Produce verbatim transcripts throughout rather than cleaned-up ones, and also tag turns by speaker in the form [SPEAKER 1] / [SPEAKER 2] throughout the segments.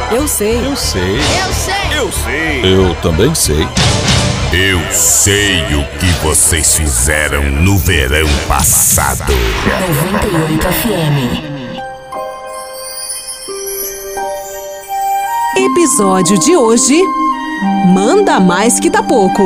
[SPEAKER 1] Eu sei.
[SPEAKER 2] Eu sei.
[SPEAKER 3] Eu sei.
[SPEAKER 2] Eu sei. Eu também sei.
[SPEAKER 4] Eu sei o que vocês fizeram no verão passado.
[SPEAKER 5] noventa e oito F M.
[SPEAKER 1] Episódio de hoje: Manda mais que tá pouco.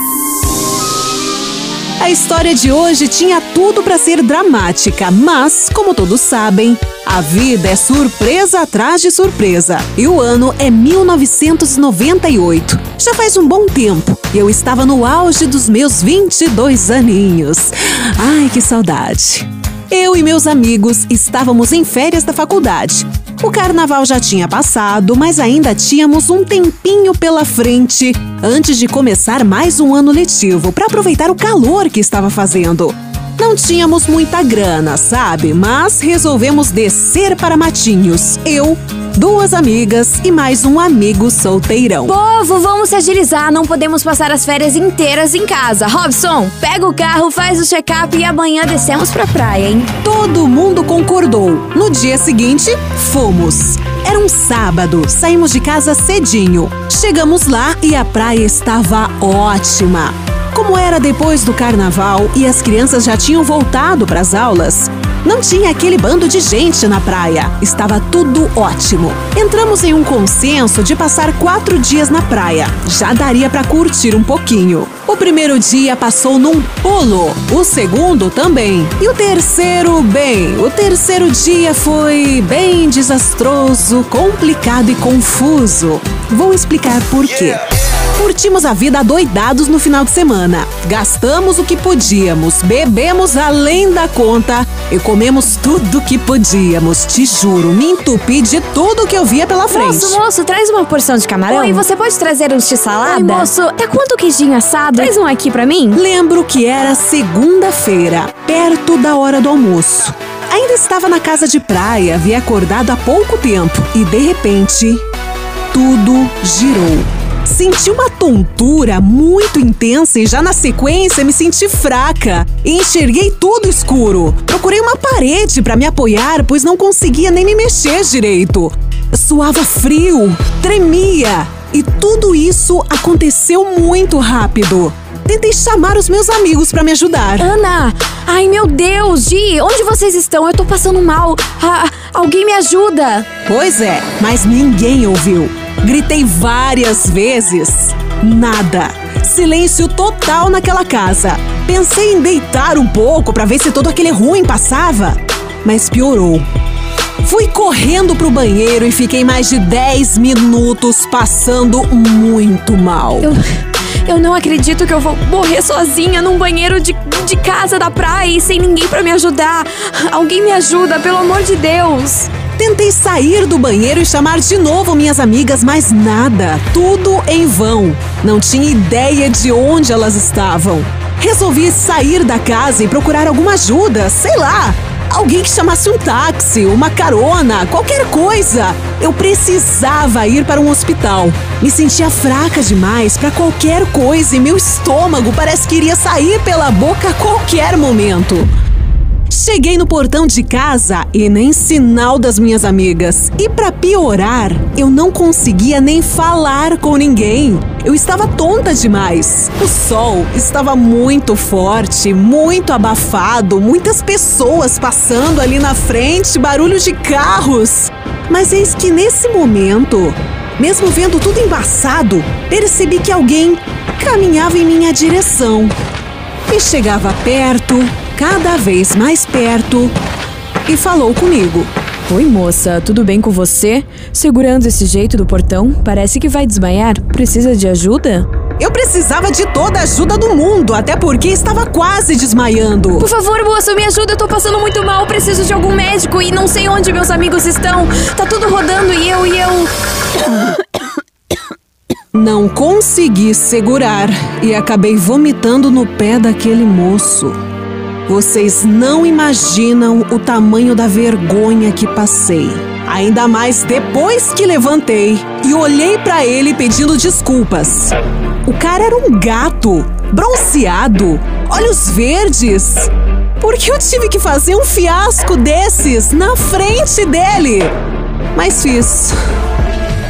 [SPEAKER 1] A história de hoje tinha tudo para ser dramática, mas, como todos sabem, a vida é surpresa atrás de surpresa. E o ano é mil novecentos e noventa e oito. Já faz um bom tempo e eu estava no auge dos meus vinte e dois aninhos. Ai, que saudade! Eu e meus amigos estávamos em férias da faculdade. O carnaval já tinha passado, mas ainda tínhamos um tempinho pela frente antes de começar mais um ano letivo para aproveitar o calor que estava fazendo. Não tínhamos muita grana, sabe? Mas resolvemos descer para Matinhos. Eu, duas amigas e mais um amigo solteirão.
[SPEAKER 3] Povo, vamos se agilizar, não podemos passar as férias inteiras em casa. Robson, pega o carro, faz o check-up e amanhã descemos pra praia, hein?
[SPEAKER 1] Todo mundo concordou. No dia seguinte, fomos. Era um sábado, saímos de casa cedinho. Chegamos lá e a praia estava ótima. Como era depois do carnaval e as crianças já tinham voltado para as aulas, não tinha aquele bando de gente na praia. Estava tudo ótimo. Entramos em um consenso de passar quatro dias na praia. Já daria para curtir um pouquinho. O primeiro dia passou num pulo. O segundo também. E o terceiro, bem, o terceiro dia foi bem desastroso, complicado e confuso. Vou explicar por quê. Curtimos a vida adoidados no final de semana. Gastamos o que podíamos, bebemos além da conta e comemos tudo que podíamos. Te juro, me entupi de tudo que eu via pela frente.
[SPEAKER 3] Moço, moço, traz uma porção de camarão. Oi, você pode trazer uns de salada? Oi, moço, tá quanto queijinho assado? Traz um aqui pra mim.
[SPEAKER 1] Lembro que era segunda-feira, perto da hora do almoço. Ainda estava na casa de praia, havia acordado há pouco tempo e, de repente, tudo girou. Senti uma tontura muito intensa e já na sequência me senti fraca e enxerguei tudo escuro. Procurei uma parede para me apoiar, pois não conseguia nem me mexer direito. Suava frio, tremia e tudo isso aconteceu muito rápido. Tentei chamar os meus amigos para me ajudar.
[SPEAKER 3] Ana! Ai, meu Deus! Gi, onde vocês estão? Eu tô passando mal. Ah, alguém me ajuda!
[SPEAKER 1] Pois é, mas ninguém ouviu. Gritei várias vezes. Nada. Silêncio total naquela casa. Pensei em deitar um pouco para ver se todo aquele ruim passava, mas piorou. Fui correndo pro banheiro e fiquei mais de dez minutos passando muito mal.
[SPEAKER 3] Eu, eu não acredito que eu vou morrer sozinha num banheiro de, de casa da praia e sem ninguém pra me ajudar. Alguém me ajuda, pelo amor de Deus.
[SPEAKER 1] Tentei sair do banheiro e chamar de novo minhas amigas, mas nada. Tudo em vão. Não tinha ideia de onde elas estavam. Resolvi sair da casa e procurar alguma ajuda, sei lá. Alguém que chamasse um táxi, uma carona, qualquer coisa. Eu precisava ir para um hospital. Me sentia fraca demais para qualquer coisa e meu estômago parece que iria sair pela boca a qualquer momento. Cheguei no portão de casa e nem sinal das minhas amigas. E para piorar, eu não conseguia nem falar com ninguém. Eu estava tonta demais. O sol estava muito forte, muito abafado, muitas pessoas passando ali na frente, barulho de carros. Mas eis que nesse momento, mesmo vendo tudo embaçado, percebi que alguém caminhava em minha direção. E chegava perto, cada vez mais perto, e falou comigo.
[SPEAKER 6] Oi, moça, tudo bem com você? Segurando esse jeito do portão, parece que vai desmaiar. Precisa de ajuda?
[SPEAKER 1] Eu precisava de toda a ajuda do mundo, até porque estava quase desmaiando.
[SPEAKER 3] Por favor, moça, me ajuda, eu tô passando muito mal, preciso de algum médico e não sei onde meus amigos estão. Tá tudo rodando e eu, e eu...
[SPEAKER 1] Não consegui segurar e acabei vomitando no pé daquele moço. Vocês não imaginam o tamanho da vergonha que passei. Ainda mais depois que levantei e olhei pra ele pedindo desculpas. O cara era um gato, bronzeado, olhos verdes. Por que eu tive que fazer um fiasco desses na frente dele? Mas fiz.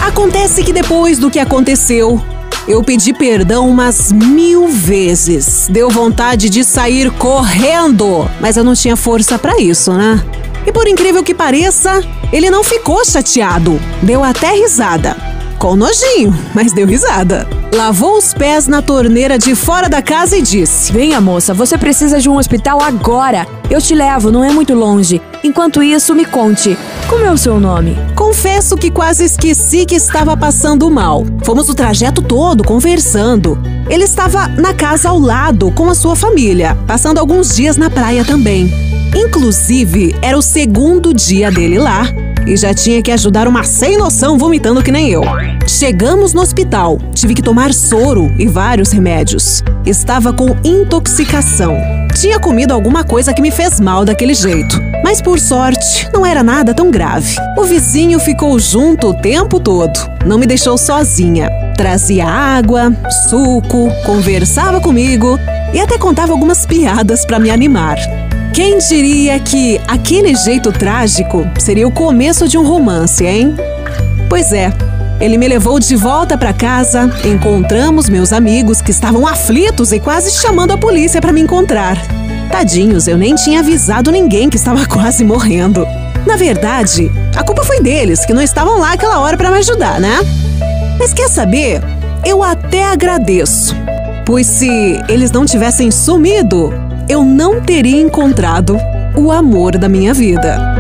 [SPEAKER 1] Acontece que depois do que aconteceu, eu pedi perdão umas mil vezes. Deu vontade de sair correndo, mas eu não tinha força pra isso, né? E por incrível que pareça, ele não ficou chateado. Deu até risada. Com nojinho, mas deu risada. Lavou os pés na torneira de fora da casa e disse:
[SPEAKER 6] Venha, moça, você precisa de um hospital agora. Eu te levo, não é muito longe. Enquanto isso, me conte, como é o seu nome?
[SPEAKER 1] Confesso que quase esqueci que estava passando mal. Fomos o trajeto todo conversando. Ele estava na casa ao lado com a sua família, passando alguns dias na praia também. Inclusive, era o segundo dia dele lá e já tinha que ajudar uma sem noção vomitando que nem eu. Chegamos no hospital, tive que tomar soro e vários remédios. Estava com intoxicação. Tinha comido alguma coisa que me fez mal daquele jeito. Mas por sorte, não era nada tão grave. O vizinho ficou junto o tempo todo. Não me deixou sozinha. Trazia água, suco, conversava comigo e até contava algumas piadas para me animar. Quem diria que aquele jeito trágico seria o começo de um romance, hein? Pois é, ele me levou de volta para casa, encontramos meus amigos que estavam aflitos e quase chamando a polícia para me encontrar. Tadinhos, eu nem tinha avisado ninguém que estava quase morrendo. Na verdade, a culpa foi deles, que não estavam lá aquela hora para me ajudar, né? Mas quer saber? Eu até agradeço, pois se eles não tivessem sumido, eu não teria encontrado o amor da minha vida.